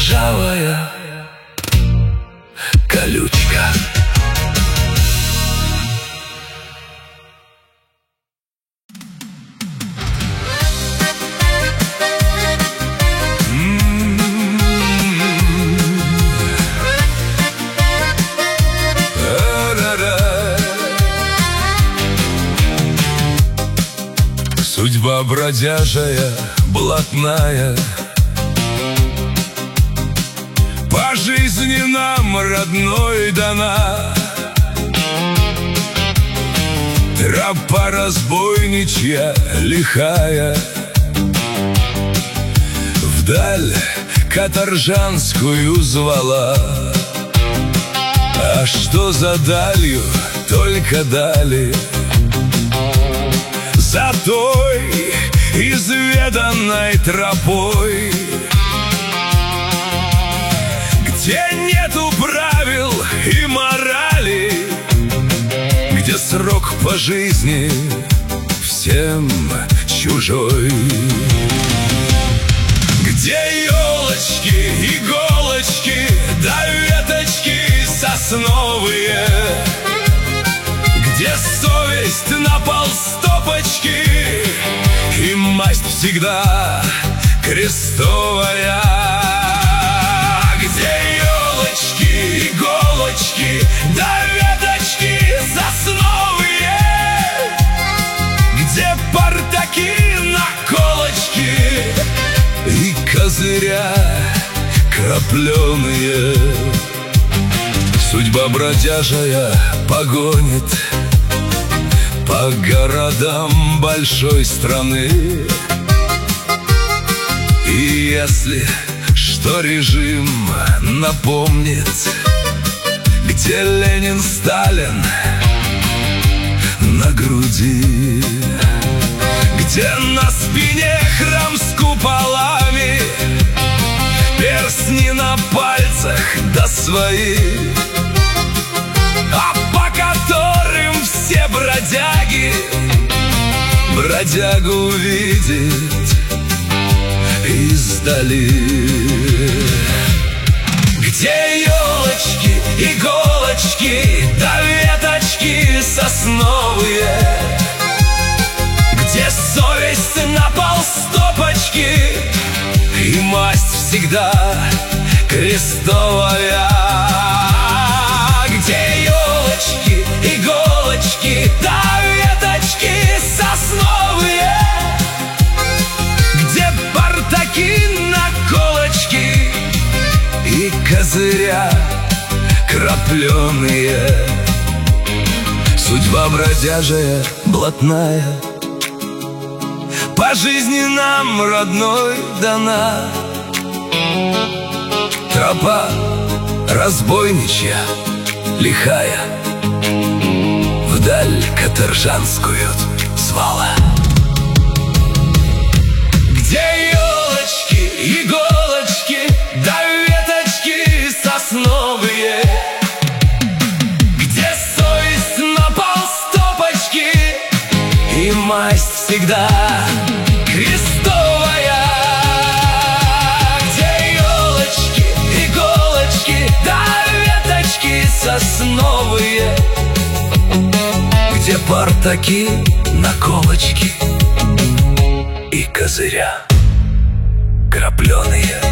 ржавая колючка. Судьба бродяжая, блатная, по жизни нам родной дана. Тропа разбойничья, лихая, вдаль каторжанскую звала. А что за далью, только дали, за той изведанной тропой, где нету правил и морали, где срок по жизни всем чужой, где елочки, иголочки, да веточки сосновые, где совесть на полстопочки и масть всегда крестовая, где елочки, иголочки, да веточки сосновые, где партаки, наколочки и козыря крапленые. Судьба бродяжая погонит по городам большой страны. И если что режим напомнит, где Ленин, Сталин на груди, где на спине храм с куполами, перстни на пальцах да свои, а по которым все бродяги бродягу увидеть издали. Где елочки, иголочки, да веточки сосновые, где совесть на полстопочки и масть всегда крестовая, где елочки, иголочки, да веточки сосновые, где партаки, наколочки и козыря крапленые. Судьба бродяжая, блатная, по жизни нам родной дана. Тропа разбойничья, лихая, вдаль каторжанскую звала. Где елочки, иголочки, да веточки сосновые, где совесть на полстопочки и масть всегда крестовая, где елочки, иголочки, да веточки сосновые, где партаки, наколочки и козыря крапленые.